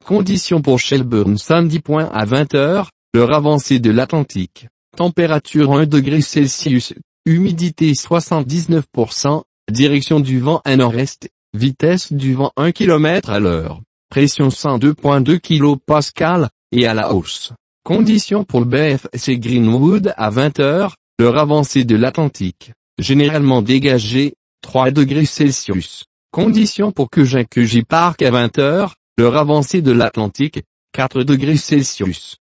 Conditions pour Shelburne samedi. À 20h, l'heure avancée de l'Atlantique. Température 1 degré Celsius, humidité 79%, direction du vent à nord-est, vitesse du vent 1 km à l'heure, pression 102.2 kPa, et à la hausse. Conditions pour le BFC Greenwood à 20h, l'heure avancée de l'Atlantique, généralement dégagée, 3 degrés Celsius. Conditions pour Keuji Park à 20h, l'heure avancée de l'Atlantique, 4 degrés Celsius.